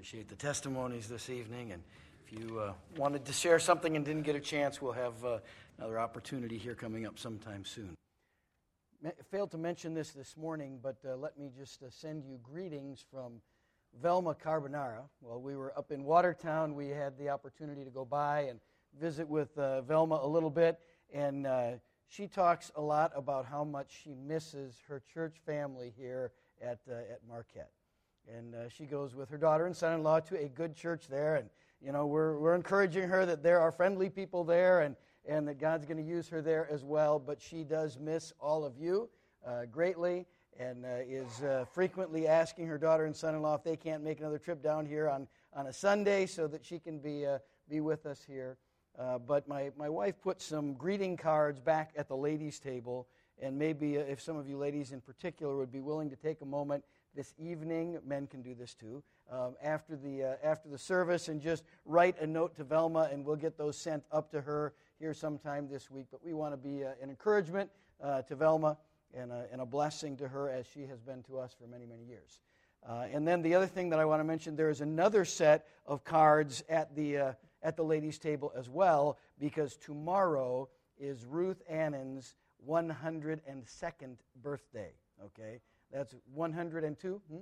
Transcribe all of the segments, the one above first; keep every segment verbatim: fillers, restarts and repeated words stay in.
Appreciate the testimonies this evening, and if you uh, wanted to share something and didn't get a chance, we'll have uh, another opportunity here coming up sometime soon. I failed to mention this this morning, but uh, let me just uh, send you greetings from Velma Carbonara. While we were up in Watertown, we had the opportunity to go by and visit with uh, Velma a little bit, and uh, she talks a lot about how much she misses her church family here at uh, at Marquette. And uh, she goes with her daughter and son-in-law to a good church there, and you know we're we're encouraging her that there are friendly people there, and and that God's going to use her there as well. But she does miss all of you uh, greatly, and uh, is uh, frequently asking her daughter and son-in-law if they can't make another trip down here on, on a Sunday so that she can be uh, be with us here. Uh, but my my wife put some greeting cards back at the ladies' table, and maybe uh, if some of you ladies in particular would be willing to take a moment this evening, men can do this too, um, after the uh, after the service, and just write a note to Velma, and we'll get those sent up to her here sometime this week. But we want to be uh, an encouragement uh, to Velma and a, and a blessing to her, as she has been to us for many, many years. Uh, and then the other thing that I want to mention, there is another set of cards at the uh, at the ladies' table as well, because tomorrow is Ruth Annan's one hundred second birthday. Okay. That's one hundred two? Hmm?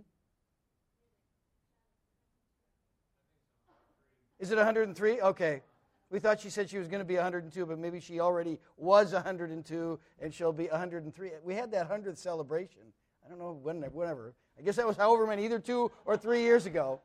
Is it one hundred three? Okay. We thought she said she was going to be one hundred two, but maybe she already was one hundred two, and she'll be one hundred three. We had that hundredth celebration. I don't know when, whenever. I guess that was however many, either two or three years ago.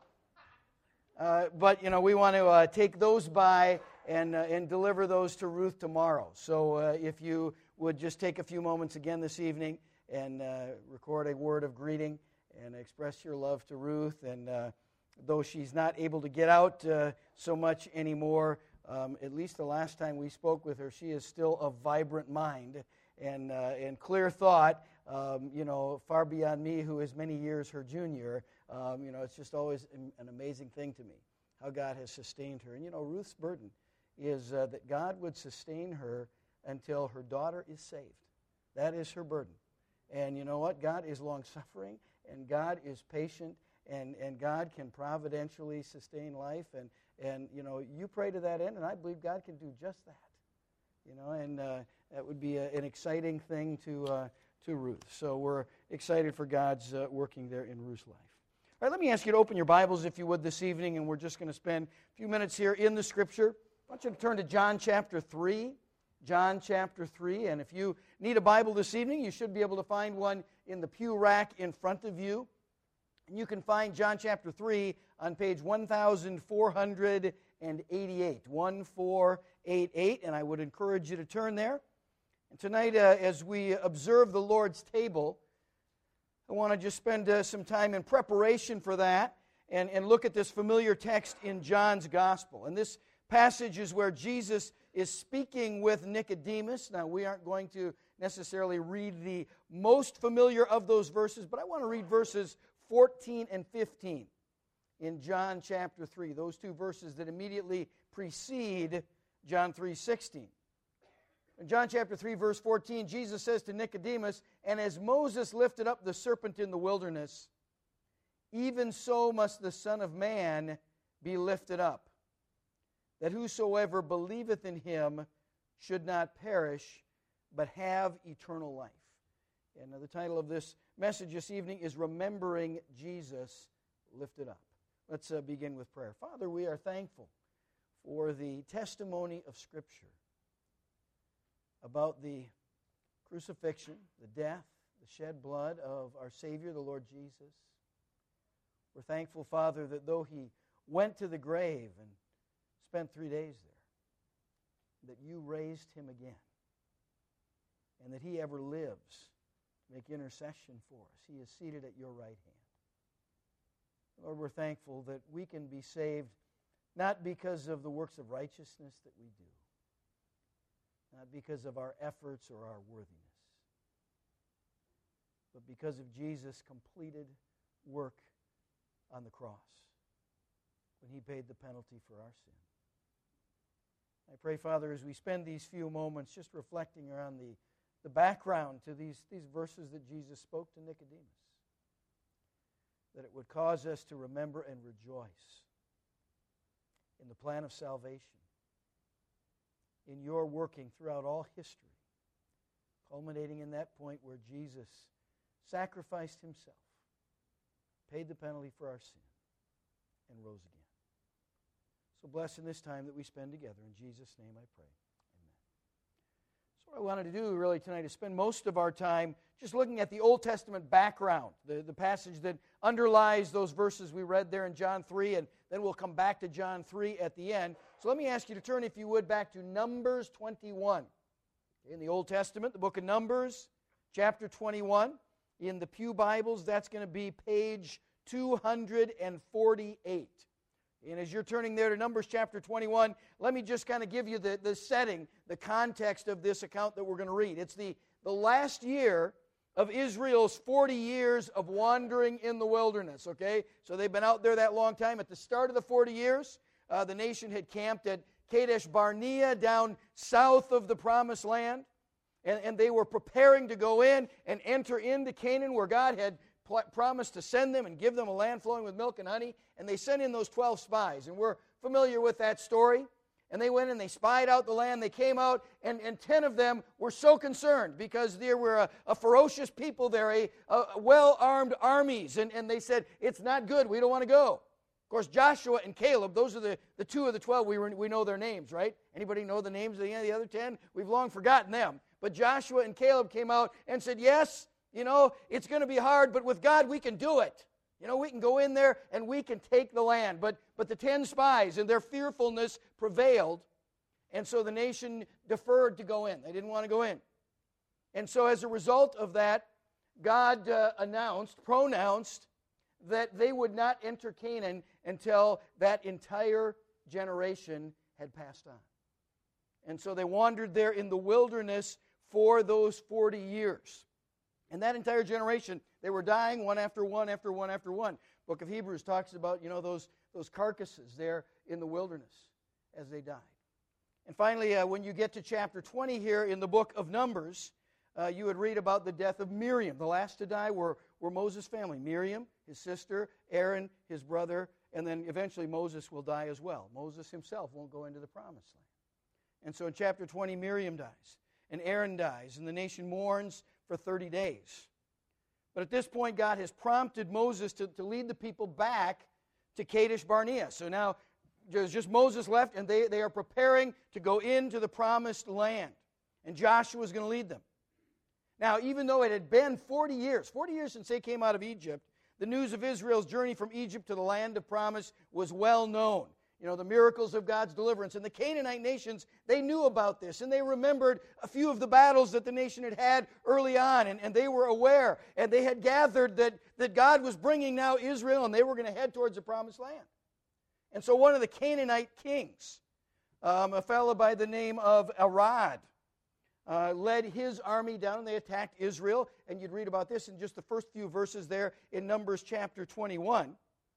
Uh, but, you know, we want to uh, take those by and, uh, and deliver those to Ruth tomorrow. So uh, if you would just take a few moments again this evening and uh, record a word of greeting and express your love to Ruth. And uh, though she's not able to get out uh, so much anymore, um, at least the last time we spoke with her, she is still a vibrant mind and uh, and clear thought, um, you know, far beyond me, who is many years her junior. Um, you know, it's just always an amazing thing to me how God has sustained her. And, you know, Ruth's burden is uh, that God would sustain her until her daughter is saved. That is her burden. And you know what? God is long-suffering, and God is patient, and, and God can providentially sustain life. And, and, you know, you pray to that end, and I believe God can do just that. You know, and uh, that would be a, an exciting thing to uh, to Ruth. So we're excited for God's uh, working there in Ruth's life. All right, let me ask you to open your Bibles, if you would, this evening, and we're just going to spend a few minutes here in the Scripture. I want you to turn to John chapter three. John chapter three, and if you need a Bible this evening, you should be able to find one in the pew rack in front of you. And you can find John chapter three on page one thousand four hundred eighty-eight, one four eight eight, and I would encourage you to turn there. And tonight, uh, as we observe the Lord's table, I want to just spend uh, some time in preparation for that and, and look at this familiar text in John's Gospel. And this passage is where Jesus is speaking with Nicodemus. Now, we aren't going to necessarily read the most familiar of those verses, but I want to read verses fourteen and fifteen in John chapter three, those two verses that immediately precede John three sixteen. In John chapter three, verse fourteen, Jesus says to Nicodemus, "And as Moses lifted up the serpent in the wilderness, even so must the Son of Man be lifted up, that whosoever believeth in him should not perish, but have eternal life." And the title of this message this evening is Remembering Jesus Lifted Up. Let's uh, begin with prayer. Father, we are thankful for the testimony of Scripture about the crucifixion, the death, the shed blood of our Savior, the Lord Jesus. We're thankful, Father, that though He went to the grave and spent three days there, that you raised Him again, and that He ever lives to make intercession for us. He is seated at your right hand. Lord, we're thankful that we can be saved not because of the works of righteousness that we do, not because of our efforts or our worthiness, but because of Jesus' completed work on the cross when He paid the penalty for our sin. I pray, Father, as we spend these few moments just reflecting around the, the background to these, these verses that Jesus spoke to Nicodemus, that it would cause us to remember and rejoice in the plan of salvation, in your working throughout all history, culminating in that point where Jesus sacrificed himself, paid the penalty for our sin, and rose again. So bless in this time that we spend together. In Jesus' name I pray. Amen. So what I wanted to do really tonight is spend most of our time just looking at the Old Testament background, the, the passage that underlies those verses we read there in John three, and then we'll come back to John three at the end. So let me ask you to turn, if you would, back to Numbers twenty-one. In the Old Testament, the book of Numbers, chapter twenty-one. In the Pew Bibles, that's going to be page two hundred forty-eight. And as you're turning there to Numbers chapter twenty-one, let me just kind of give you the, the setting, the context of this account that we're going to read. It's the, the last year of Israel's forty years of wandering in the wilderness, okay? So they've been out there that long time. At the start of the forty years, uh, the nation had camped at Kadesh Barnea down south of the Promised Land, and, and they were preparing to go in and enter into Canaan, where God had pl- promised to send them and give them a land flowing with milk and honey, and they sent in those twelve spies, and we're familiar with that story. And they went and they spied out the land. They came out, and, and ten of them were so concerned because there were a, a ferocious people there, a, a well-armed armies, and, and they said, it's not good, we don't want to go. Of course, Joshua and Caleb, those are the, the two of the twelve, we, were, we know their names, right? Anybody know the names of the, the other ten? We've long forgotten them. But Joshua and Caleb came out and said, yes, you know, it's going to be hard, but with God we can do it. You know, we can go in there and we can take the land. But, but the ten spies and their fearfulness prevailed, and so the nation deferred to go in. They didn't want to go in. And so as a result of that, God uh, announced, pronounced, that they would not enter Canaan until that entire generation had passed on. And so they wandered there in the wilderness for those forty years. And that entire generation, they were dying one after one after one after one. Book of Hebrews talks about, you know, those, those carcasses there in the wilderness as they died. And finally, uh, when you get to chapter twenty here in the book of Numbers, uh, you would read about the death of Miriam. The last to die were, were Moses' family. Miriam, his sister, Aaron, his brother, and then eventually Moses will die as well. Moses himself won't go into the promised land. And so in chapter twenty, Miriam dies, and Aaron dies, and the nation mourns for thirty days. But at this point, God has prompted Moses to, to lead the people back to Kadesh Barnea. So now there's just Moses left, and they, they are preparing to go into the promised land. And Joshua is going to lead them. Now, even though it had been forty years, forty years since they came out of Egypt, the news of Israel's journey from Egypt to the land of promise was well known. You know, the miracles of God's deliverance. And the Canaanite nations, they knew about this, and they remembered a few of the battles that the nation had had early on, and, and they were aware, and they had gathered that, that God was bringing now Israel, and they were going to head towards the promised land. And so one of the Canaanite kings, um, a fellow by the name of Arad, uh, led his army down, and they attacked Israel, and you'd read about this in just the first few verses there in Numbers chapter twenty-one.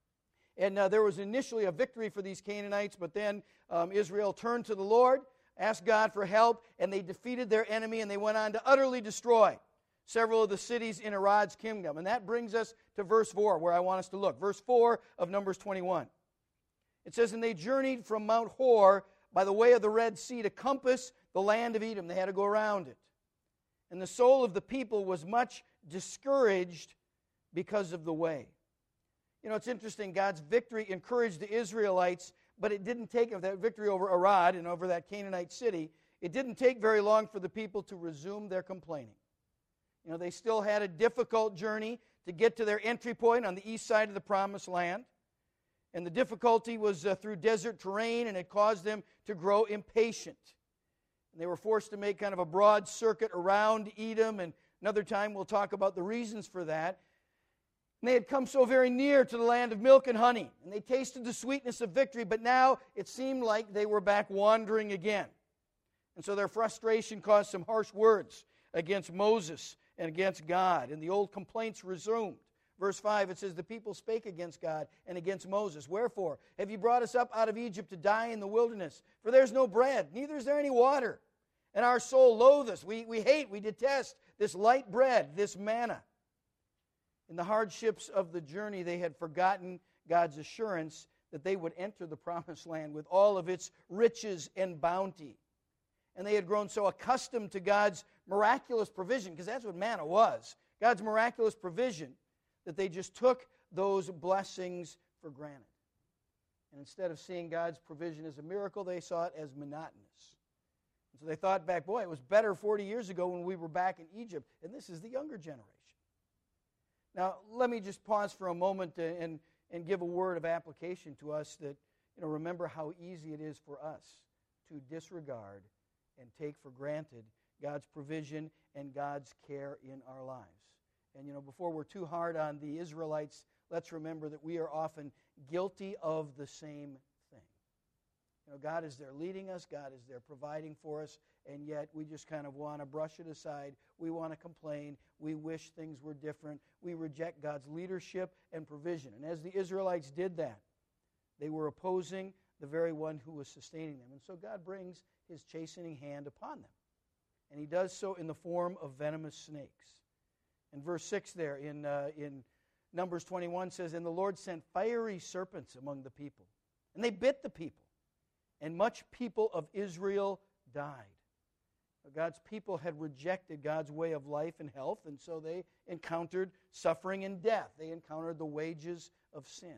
And uh, there was initially a victory for these Canaanites, but then um, Israel turned to the Lord, asked God for help, and they defeated their enemy, and they went on to utterly destroy several of the cities in Arad's kingdom. And that brings us to verse four, where I want us to look. Verse four of Numbers twenty-one. It says, and they journeyed from Mount Hor by the way of the Red Sea to compass the land of Edom. They had to go around it. And the soul of the people was much discouraged because of the way. You know, it's interesting, God's victory encouraged the Israelites, but it didn't take, that victory over Arad and over that Canaanite city, it didn't take very long for the people to resume their complaining. You know, they still had a difficult journey to get to their entry point on the east side of the Promised Land. And the difficulty was uh, through desert terrain, and it caused them to grow impatient. And they were forced to make kind of a broad circuit around Edom, and another time we'll talk about the reasons for that. And they had come so very near to the land of milk and honey, and they tasted the sweetness of victory, but now it seemed like they were back wandering again. And so their frustration caused some harsh words against Moses and against God, and the old complaints resumed. Verse five, it says, the people spake against God and against Moses. Wherefore have you brought us up out of Egypt to die in the wilderness? For there's no bread, neither is there any water. And our soul loatheth. We, we hate, we detest this light bread, this manna. In the hardships of the journey, they had forgotten God's assurance that they would enter the promised land with all of its riches and bounty. And they had grown so accustomed to God's miraculous provision, because that's what manna was, God's miraculous provision, that they just took those blessings for granted. And instead of seeing God's provision as a miracle, they saw it as monotonous. And so they thought back, boy, it was better forty years ago when we were back in Egypt. And this is the younger generation. Now, let me just pause for a moment and, and give a word of application to us that, you know, remember how easy it is for us to disregard and take for granted God's provision and God's care in our lives. And, you know, before we're too hard on the Israelites, let's remember that we are often guilty of the same thing. You know, God is there leading us, God is there providing for us, and yet we just kind of want to brush it aside. We want to complain. We wish things were different. We reject God's leadership and provision. And as the Israelites did that, they were opposing the very one who was sustaining them. And so God brings his chastening hand upon them. And he does so in the form of venomous snakes. And verse six there in, uh, in Numbers twenty-one says, "And the Lord sent fiery serpents among the people, and they bit the people, and much people of Israel died." God's people had rejected God's way of life and health, and so they encountered suffering and death. They encountered the wages of sin.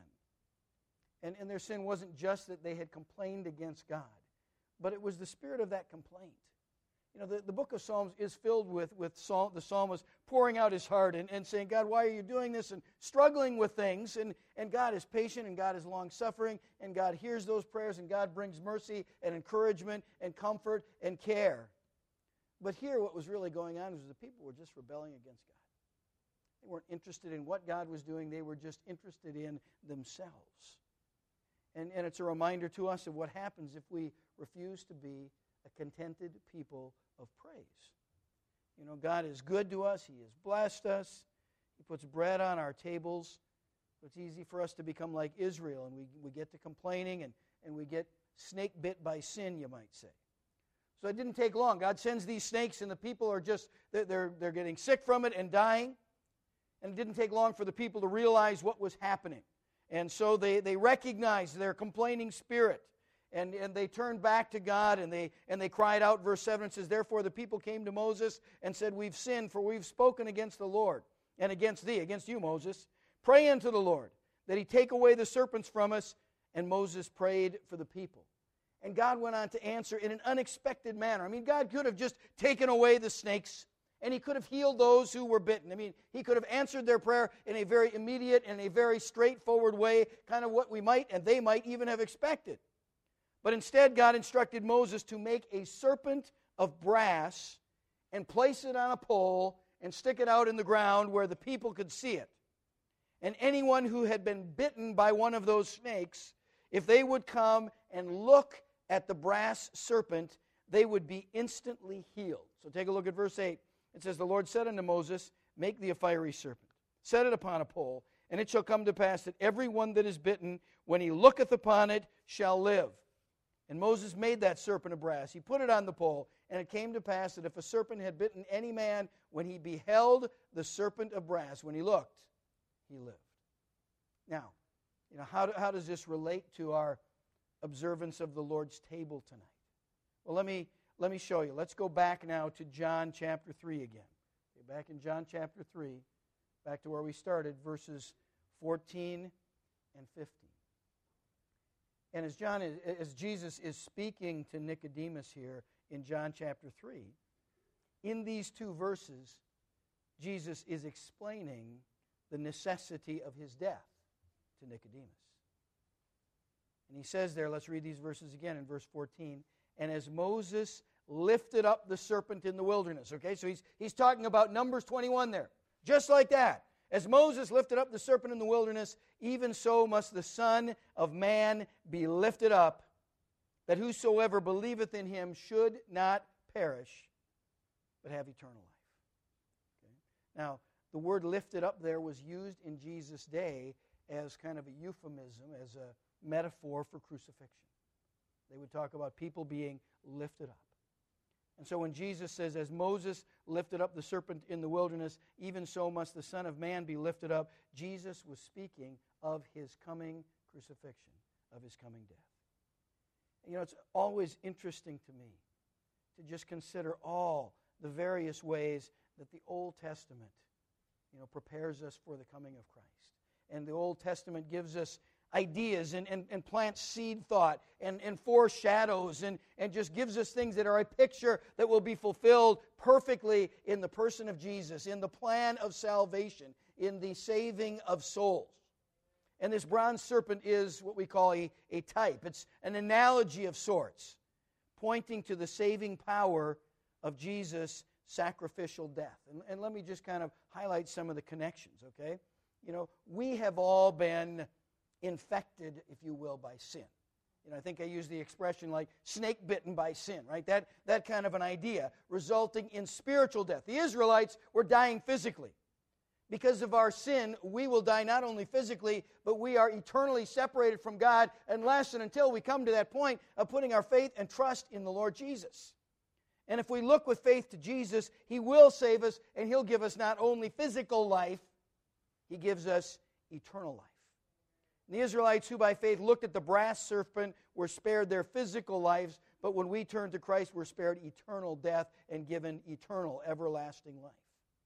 And, and their sin wasn't just that they had complained against God, but it was the spirit of that complaint. You know, the, the book of Psalms is filled with, with psalm, the psalmist pouring out his heart and, and saying, God, why are you doing this? And struggling with things. And, and God is patient and God is long-suffering and God hears those prayers and God brings mercy and encouragement and comfort and care. But here what was really going on was the people were just rebelling against God. They weren't interested in what God was doing. They were just interested in themselves. And, and it's a reminder to us of what happens if we refuse to be a contented people of praise. You know, God is good to us. He has blessed us. He puts bread on our tables. It's easy for us to become like Israel, and we, we get to complaining, and, and we get snake bit by sin, you might say. So it didn't take long. God sends these snakes, and the people are just, they're, they're, they're getting sick from it and dying. And it didn't take long for the people to realize what was happening. And so they, they recognized their complaining spirit. And, and they turned back to God, and they, and they cried out. Verse seven says, "Therefore the people came to Moses and said, We've sinned, for we've spoken against the Lord, and against thee," against you, Moses. "Pray unto the Lord, that he take away the serpents from us." And Moses prayed for the people. And God went on to answer in an unexpected manner. I mean, God could have just taken away the snakes, and he could have healed those who were bitten. I mean, he could have answered their prayer in a very immediate and a very straightforward way, kind of what we might and they might even have expected. But instead, God instructed Moses to make a serpent of brass and place it on a pole and stick it out in the ground where the people could see it. And anyone who had been bitten by one of those snakes, if they would come and look at the brass serpent, they would be instantly healed. So take a look at verse eight. It says, "The Lord said unto Moses, Make thee a fiery serpent, set it upon a pole, and it shall come to pass that every one that is bitten, when he looketh upon it, shall live. And Moses made that serpent of brass. He put it on the pole, and it came to pass that if a serpent had bitten any man, when he beheld the serpent of brass, when he looked, he lived." Now, you know, how, do, how does this relate to our observance of the Lord's table tonight? Well, let me, let me show you. Let's go back now to John chapter three again. Okay, back in John chapter three, back to where we started, verses fourteen and fifteen. And as John is, as Jesus is speaking to Nicodemus here in John chapter three, in these two verses, Jesus is explaining the necessity of his death to Nicodemus. And he says there, let's read these verses again in verse fourteen, "And as Moses lifted up the serpent in the wilderness." Okay, so he's, he's talking about Numbers twenty-one there. Just like that. "As Moses lifted up the serpent in the wilderness, even so must the Son of Man be lifted up, that whosoever believeth in him should not perish, but have eternal life." Okay? Now, the word lifted up there was used in Jesus' day as kind of a euphemism, as a metaphor for crucifixion. They would talk about people being lifted up. And so when Jesus says, as Moses lifted up the serpent in the wilderness, even so must the Son of Man be lifted up, Jesus was speaking of his coming crucifixion, of his coming death. You know, it's always interesting to me to just consider all the various ways that the Old Testament, you know, prepares us for the coming of Christ. And the Old Testament gives us ideas and, and, and plants seed thought and, and foreshadows and, and just gives us things that are a picture that will be fulfilled perfectly in the person of Jesus, in the plan of salvation, in the saving of souls. And this bronze serpent is what we call a, a type. It's an analogy of sorts, pointing to the saving power of Jesus' sacrificial death. And, and let me just kind of highlight some of the connections, okay? You know, we have all been infected, if you will, by sin. You know, I think I used the expression like snake bitten by sin, right? That, that kind of an idea, resulting in spiritual death. The Israelites were dying physically. Because of our sin, we will die not only physically, but we are eternally separated from God unless and until we come to that point of putting our faith and trust in the Lord Jesus. And if we look with faith to Jesus, He will save us, and He'll give us not only physical life, He gives us eternal life. And the Israelites who by faith looked at the brass serpent were spared their physical lives, but when we turn to Christ, we're spared eternal death and given eternal, everlasting life.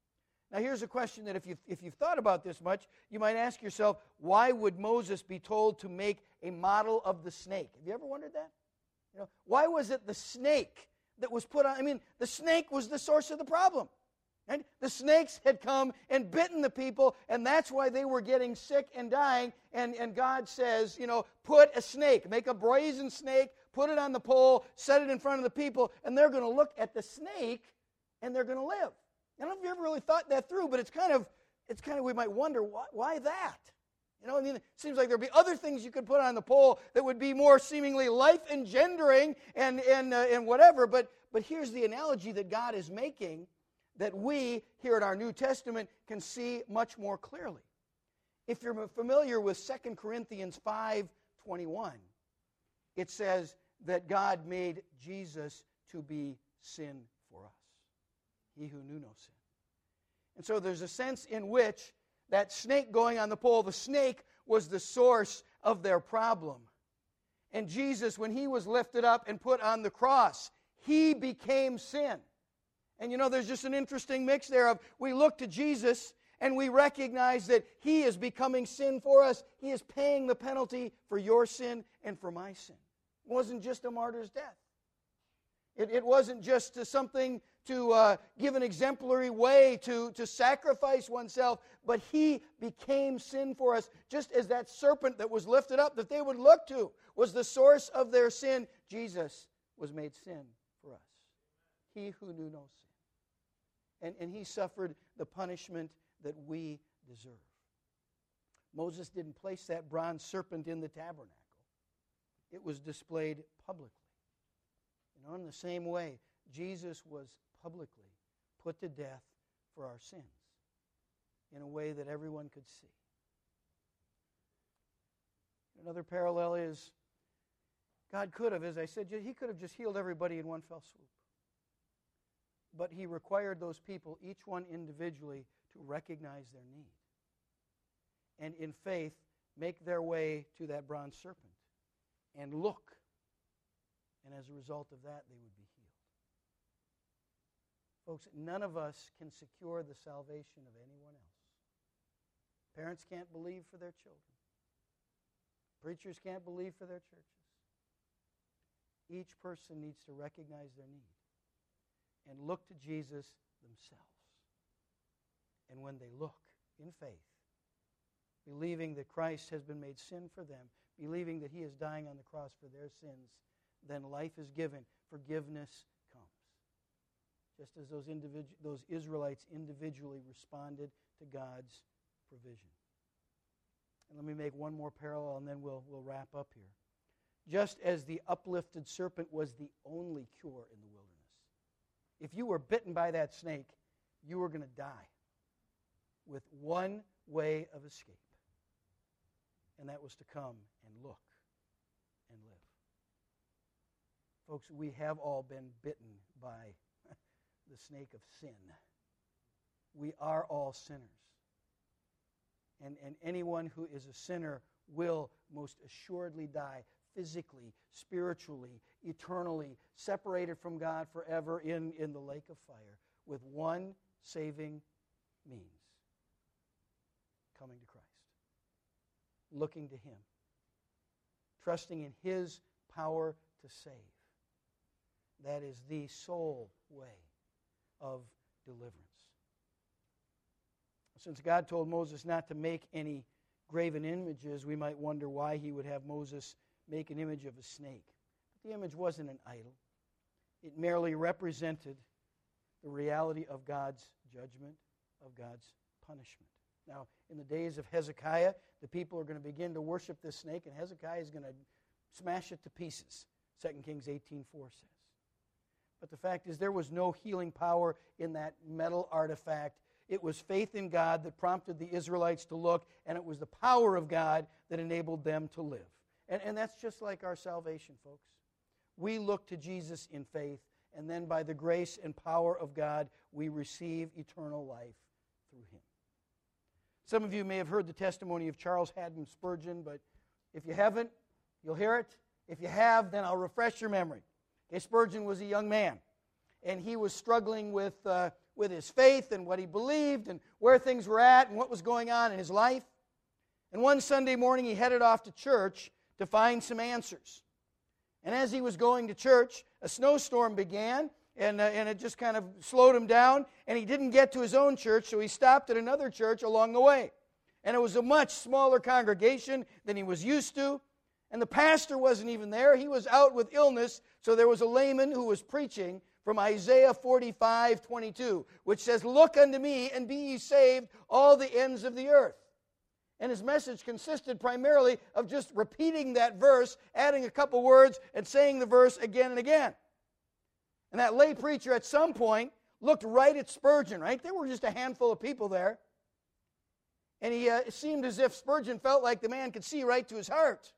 Now here's a question that if you've, if you've thought about this much, you might ask yourself, why would Moses be told to make a model of the snake? Have you ever wondered that? You know, why was it the snake that was put on? I mean, the snake was the source of the problem. Right? The snakes had come and bitten the people, and that's why they were getting sick and dying. And, and God says, you know, put a snake, make a brazen snake, put it on the pole, set it in front of the people, and they're going to look at the snake, and they're going to live. I don't know if you ever really thought that through, but it's kind of, it's kind of, we might wonder, why, why that? You know, I mean, it seems like there'd be other things you could put on the pole that would be more seemingly life-engendering and, and, uh, and whatever, but, but here's the analogy that God is making that we, here at our New Testament, can see much more clearly. If you're familiar with Second Corinthians five twenty-one, it says that God made Jesus to be sin for us. He who knew no sin. And so there's a sense in which that snake going on the pole, the snake was the source of their problem. And Jesus, when He was lifted up and put on the cross, He became sin. And you know, there's just an interesting mix there of we look to Jesus and we recognize that He is becoming sin for us. He is paying the penalty for your sin and for my sin. It wasn't just a martyr's death. It, it wasn't just uh, something to uh, give an exemplary way to, to sacrifice oneself, but He became sin for us, just as that serpent that was lifted up that they would look to was the source of their sin. Jesus was made sin for us. He who knew no sin. And, and He suffered the punishment that we deserve. Moses didn't place that bronze serpent in the tabernacle. It was displayed publicly. You know, in the same way, Jesus was publicly put to death for our sins in a way that everyone could see. Another parallel is God could have, as I said, He could have just healed everybody in one fell swoop. But He required those people, each one individually, to recognize their need. And in faith, make their way to that bronze serpent and look. And as a result of that, they would be healed. Folks, none of us can secure the salvation of anyone else. Parents can't believe for their children. Preachers can't believe for their churches. Each person needs to recognize their need and look to Jesus themselves. And when they look in faith, believing that Christ has been made sin for them, believing that He is dying on the cross for their sins, then life is given, forgiveness comes. Just as those individu- those Israelites individually responded to God's provision. And let me make one more parallel and then we'll, we'll wrap up here. Just as the uplifted serpent was the only cure in the wilderness. If you were bitten by that snake, you were going to die with one way of escape. And that was to come and look and live. Folks, we have all been bitten by the snake of sin. We are all sinners. And, and anyone who is a sinner will most assuredly die physically, spiritually, eternally, separated from God forever in, in the lake of fire with one saving means: coming to Christ, looking to Him, trusting in His power to save. That is the sole way of deliverance. Since God told Moses not to make any graven images, we might wonder why He would have Moses make an image of a snake. But the image wasn't an idol. It merely represented the reality of God's judgment, of God's punishment. Now, in the days of Hezekiah, the people are going to begin to worship this snake, and Hezekiah is going to smash it to pieces, Second Kings eighteen four says. But the fact is, there was no healing power in that metal artifact. It was faith in God that prompted the Israelites to look, and it was the power of God that enabled them to live. And, and that's just like our salvation, folks. We look to Jesus in faith, and then by the grace and power of God, we receive eternal life through Him. Some of you may have heard the testimony of Charles Haddon Spurgeon, but if you haven't, you'll hear it. If you have, then I'll refresh your memory. Okay, Spurgeon was a young man, and he was struggling with, uh, with his faith and what he believed and where things were at and what was going on in his life. And one Sunday morning, he headed off to church to find some answers. And as he was going to church, a snowstorm began, and, uh, and it just kind of slowed him down, and he didn't get to his own church, so he stopped at another church along the way. And it was a much smaller congregation than he was used to, and the pastor wasn't even there. He was out with illness, so there was a layman who was preaching from Isaiah forty-five twenty-two, which says, "Look unto me, and be ye saved, all the ends of the earth." And his message consisted primarily of just repeating that verse, adding a couple words, and saying the verse again and again. And that lay preacher at some point looked right at Spurgeon, right? There were just a handful of people there. And he, uh, it seemed as if Spurgeon felt like the man could see right to his heart.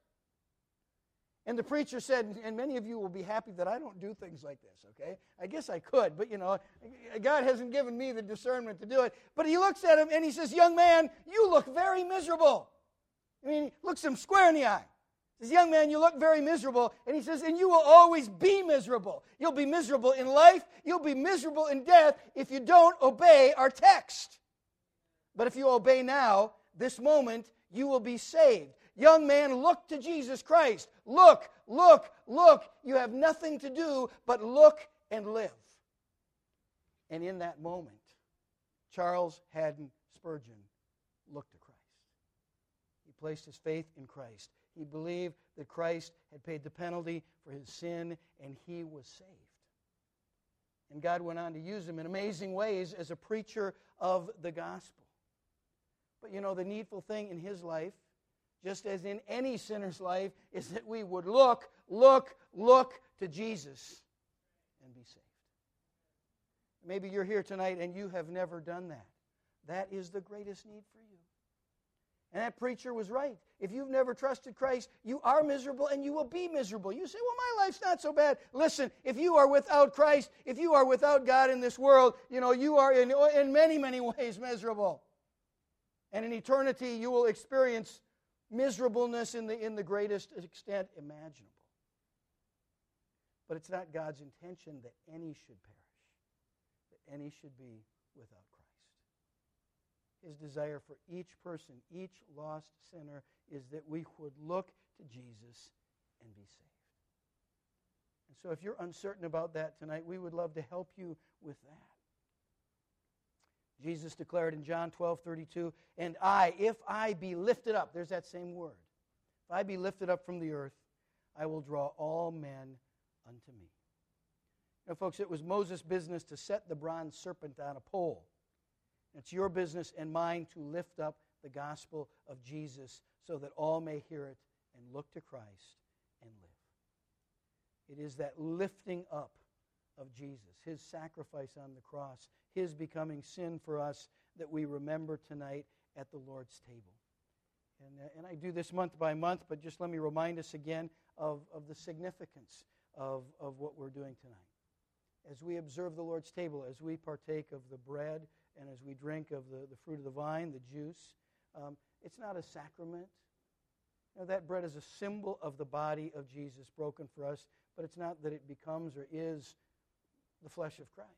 And the preacher said, and many of you will be happy that I don't do things like this, okay? I guess I could, but you know, God hasn't given me the discernment to do it. But he looks at him and he says, "Young man, you look very miserable." I mean, he looks him square in the eye. He says, "Young man, you look very miserable." And he says, "And you will always be miserable. You'll be miserable in life. You'll be miserable in death if you don't obey our text. But if you obey now, this moment, you will be saved. Young man, look to Jesus Christ. Look, look, look. You have nothing to do but look and live." And in that moment, Charles Haddon Spurgeon looked to Christ. He placed his faith in Christ. He believed that Christ had paid the penalty for his sin, and he was saved. And God went on to use him in amazing ways as a preacher of the gospel. But you know, the needful thing in his life, just as in any sinner's life, is that we would look, look, look to Jesus and be saved. Maybe you're here tonight and you have never done that. That is the greatest need for you. And that preacher was right. If you've never trusted Christ, you are miserable and you will be miserable. You say, "Well, my life's not so bad." Listen, if you are without Christ, if you are without God in this world, you know, you are in, in many, many ways miserable. And in eternity, you will experience miserableness in the, in the greatest extent imaginable. But it's not God's intention that any should perish, that any should be without Christ. His desire for each person, each lost sinner, is that we would look to Jesus and be saved. And so if you're uncertain about that tonight, we would love to help you with that. Jesus declared in John twelve thirty-two, "And I, if I be lifted up," there's that same word, "if I be lifted up from the earth, I will draw all men unto me." Now, folks, it was Moses' business to set the bronze serpent on a pole. It's your business and mine to lift up the gospel of Jesus so that all may hear it and look to Christ and live. It is that lifting up of Jesus, his sacrifice on the cross, his becoming sin for us, that we remember tonight at the Lord's table. And, uh, and I do this month by month, but just let me remind us again of, of the significance of, of what we're doing tonight. As we observe the Lord's table, as we partake of the bread, and as we drink of the, the fruit of the vine, the juice, um, it's not a sacrament. You know, that bread is a symbol of the body of Jesus broken for us, but it's not that it becomes or is the flesh of Christ.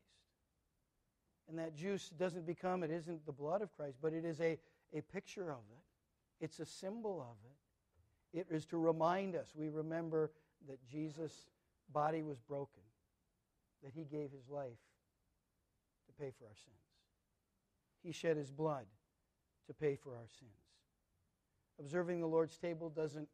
And that juice doesn't become, it isn't the blood of Christ, but it is a, a picture of it. It's a symbol of it. It is to remind us, we remember that Jesus' body was broken, that he gave his life to pay for our sins. He shed his blood to pay for our sins. Observing the Lord's table doesn't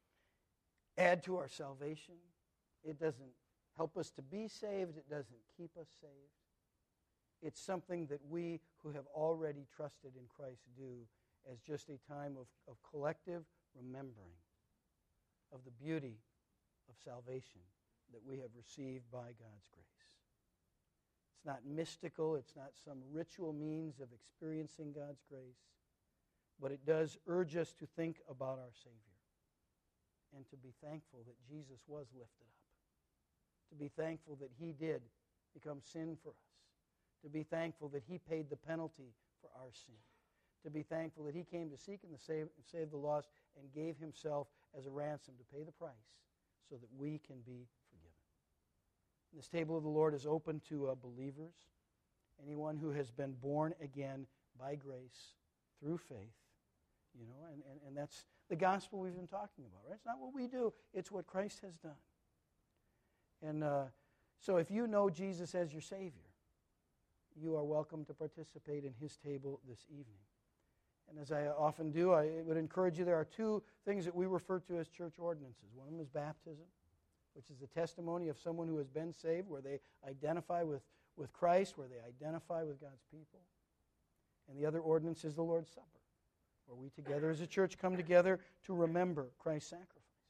add to our salvation. It doesn't help us to be saved. It doesn't keep us saved. It's something that we who have already trusted in Christ do as just a time of, of collective remembering of the beauty of salvation that we have received by God's grace. It's not mystical. It's not some ritual means of experiencing God's grace. But it does urge us to think about our Savior and to be thankful that Jesus was lifted up. To be thankful that he did become sin for us. To be thankful that he paid the penalty for our sin. To be thankful that he came to seek and to save, save the lost and gave himself as a ransom to pay the price so that we can be forgiven. And this table of the Lord is open to uh, believers, anyone who has been born again by grace through faith. You know, and, and, and that's the gospel we've been talking about, right? It's not what we do, it's what Christ has done. And uh, so if you know Jesus as your Savior, you are welcome to participate in his table this evening. And as I often do, I would encourage you, there are two things that we refer to as church ordinances. One of them is baptism, which is the testimony of someone who has been saved, where they identify with, with Christ, where they identify with God's people. And the other ordinance is the Lord's Supper, where we together as a church come together to remember Christ's sacrifice.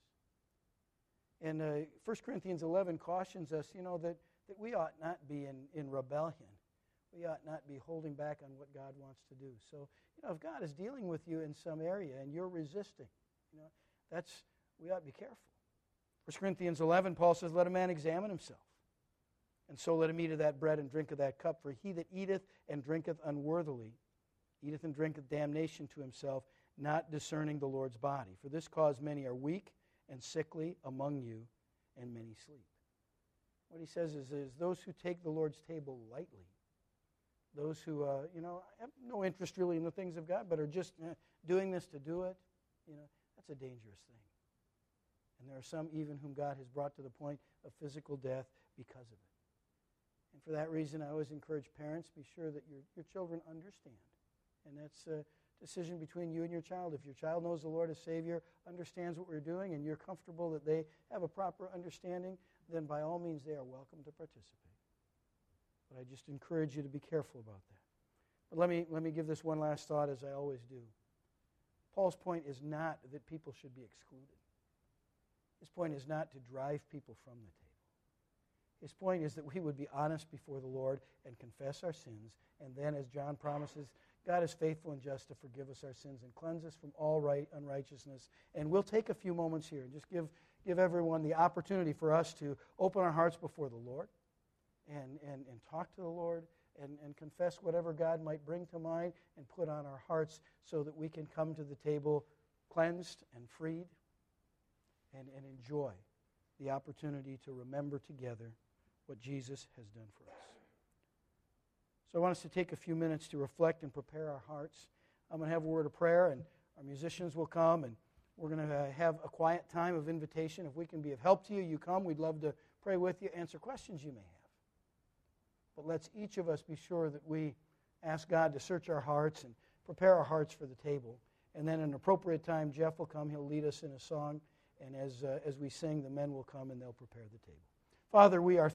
And uh, First Corinthians eleven cautions us, you know, that, that we ought not be in, in rebellion. We ought not be holding back on what God wants to do. So, you know, if God is dealing with you in some area and you're resisting, you know, that's, we ought to be careful. First Corinthians eleven, Paul says, let a man examine himself. And so let him eat of that bread and drink of that cup. For he that eateth and drinketh unworthily eateth and drinketh damnation to himself, not discerning the Lord's body. For this cause many are weak and sickly among you, and many sleep. What he says is, is those who take the Lord's table lightly, those who, uh, you know, have no interest really in the things of God, but are just uh, doing this to do it, you know, that's a dangerous thing. And there are some even whom God has brought to the point of physical death because of it. And for that reason, I always encourage parents, be sure that your, your children understand. And that's a decision between you and your child. If your child knows the Lord as Savior, understands what we're doing, and you're comfortable that they have a proper understanding, then by all means they are welcome to participate. But I just encourage you to be careful about that. But let me, let me give this one last thought, as I always do. Paul's point is not that people should be excluded. His point is not to drive people from the table. His point is that we would be honest before the Lord and confess our sins, and then, as John promises, God is faithful and just to forgive us our sins and cleanse us from all right unrighteousness. And we'll take a few moments here and just give, give everyone the opportunity for us to open our hearts before the Lord and, and, and talk to the Lord and, and confess whatever God might bring to mind and put on our hearts so that we can come to the table cleansed and freed and, and enjoy the opportunity to remember together what Jesus has done for us. So I want us to take a few minutes to reflect and prepare our hearts. I'm going to have a word of prayer, and our musicians will come, and we're going to have a quiet time of invitation. If we can be of help to you, you come. We'd love to pray with you, answer questions you may have. But let's each of us be sure that we ask God to search our hearts and prepare our hearts for the table. And then at an appropriate time, Jeff will come. He'll lead us in a song. And as, uh, as we sing, the men will come and they'll prepare the table. Father, we are